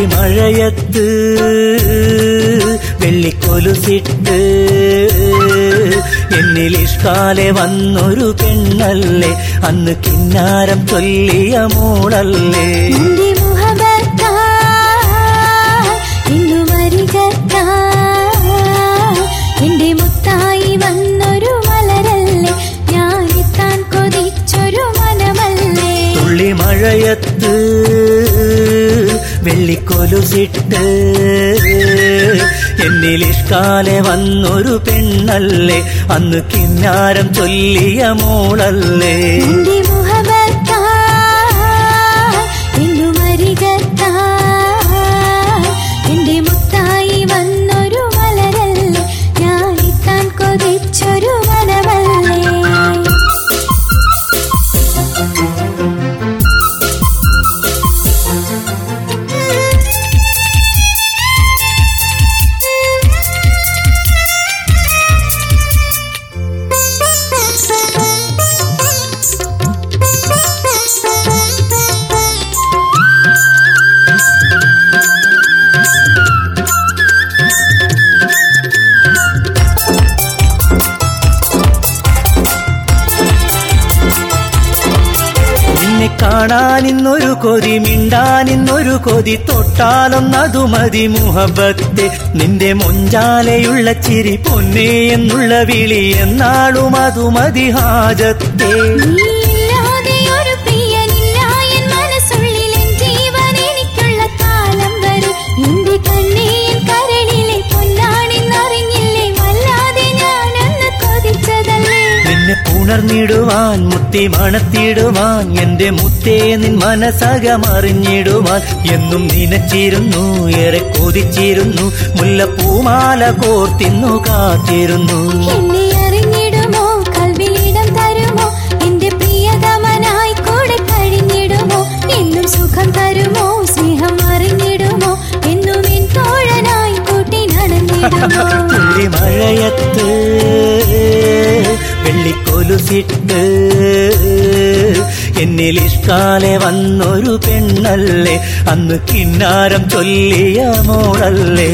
തുള്ളിമഴയത്ത് വെള്ളിക്കൊലുസിട്ട് എന്നിലിഷ്കാലെ വന്നൊരു പെണ്ണല്ലേ, അന്ന് കിന്നാരം ചൊല്ലിയ മോളല്ലേ. എന്റെ മുത്തായി വന്നൊരു മലരല്ലേ, ഞാനെത്താൻ കൊതിച്ചൊരു മനമല്ലേ. തുള്ളിമഴയത്ത് വെള്ളിക്കൊലുസിട്ട് എന്നിലിഷ്കാലെ വന്നൊരു പെണ്ണല്ലേ, അന്ന് കിന്നാരം ചൊല്ലിയ മോളല്ലേ. എന്റെ മുത്തായി വന്നൊരു മലരല്ലേ, ഞാനെത്താൻ കൊതിച്ചൊരു മനമല്ലേ. കാണാനിന്നൊരു കൊതി, മിണ്ടാനിന്നൊരു കൊതി, തൊട്ടാലൊന്നതു മതി മുഹബത്തെ. നിന്റെ മൊഞ്ചാലയുള്ള ചിരി, പൊന്നേ എന്നുള്ള വിളി, എന്നാളും അതു മതി ഹാജത്തെ. ഉണർന്നിടുവാൻ മുത്തി മണത്തിടുവാൻ, എന്റെ മുത്തേ നിൻ മനസ്സകമറിഞ്ഞിടുവാൻ എന്നും നനച്ചിരുന്നു, ഏറെ കൊതിച്ചിരുന്നു, മുല്ലപ്പൂമാല കോർത്തിന്നു കാത്തിരുന്നു. എന്നെ അറിഞ്ഞിടുമോ, കൽവിലിടം തരുമോ, എന്റെ പ്രിയതമനായി കൂടെ കഴിഞ്ഞിടുമോ, എന്നും സുഖം തരുമോ, സ്നേഹം അറിഞ്ഞിടുമോ, എന്നും എൻ തോഴനായി കൂട്ടി നടന്നിടുമോ. തുള്ളിമഴയത്ത് വെള്ളിക്കൊലുസിട്ട് എന്നിലിഷ്കാലെ വന്നൊരു പെണ്ണല്ലേ, അന്ന് കിന്നാരം ചൊല്ലിയ മോളല്ലേ.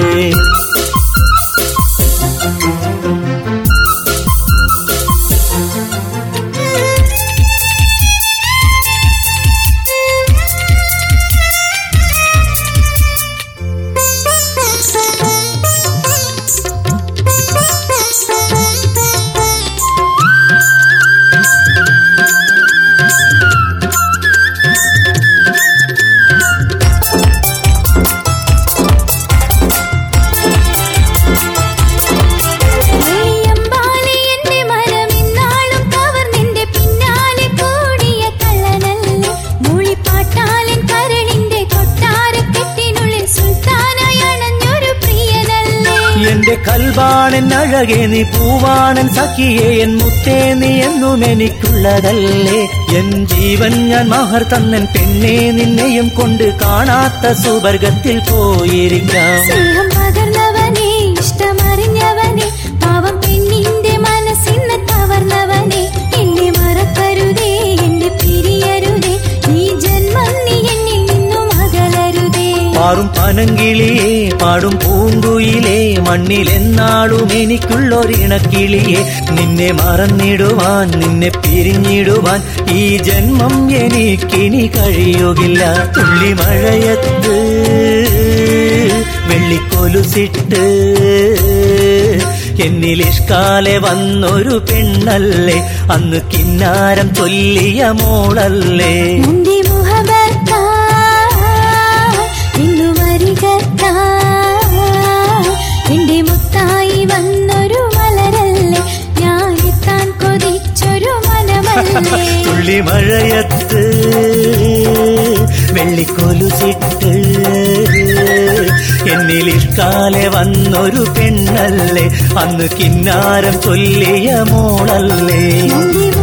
എന്റെ കൽബാണൻ അഴകേ നീ, പൂവാണൻ സഖിയേ എൻ മുത്തേ നീ, എന്നും എനിക്കുള്ളതല്ലേ. എൻ ജീവൻ ഞാൻ മഹർ തന്നൻ പെണ്ണേ, നിന്നെയും കൊണ്ട് കാണാത്ത സുവർഗത്തിൽ പോയിരിക്കാം. സ്നേഹം പകർന്നവനെ, ഇഷ്ടമറിഞ്ഞവനെ, പാവം പെണ്ണിന്റെ മനസ്സിന്ന് കവർന്നവനെ, എന്നെ മറക്കരുതേ, എന്റെ പിരിയരുതേ, ഈ ജന്മം നീ എന്നിൽ നിന്നും അകലരുതേ. പാറും പനങ്കിളിയേ, പാടും പൂങ്കുയിലേ, മണ്ണിലെന്നാളും എനിക്കുള്ളൊരിണക്കിളിയെ, നിന്നെ മറന്നിടുവാൻ, നിന്നെ പിരിഞ്ഞിടുവാൻ ഈ ജന്മം എനിക്കിനി കഴിയുകില്ല. തുള്ളിമഴയത്ത് വെള്ളിക്കൊലുസിട്ട് എന്നിലിഷ്കാലെ വന്നൊരു പെണ്ണല്ലേ, അന്ന് കിന്നാരം ചൊല്ലിയ മോളല്ലേ. എന്റെ മുത്തായി വന്നൊരു മലരല്ലേ, ഞാനെത്താൻ കൊതിച്ചൊരു മനമല്ലേ. തുള്ളിമഴയത്ത് വെള്ളിക്കൊലുസിട്ട് എന്നിലിഷ്കാലെ വന്നൊരു പെണ്ണല്ലേ, അന്ന് കിന്നാരം ചൊല്ലിയ മോളല്ലേ.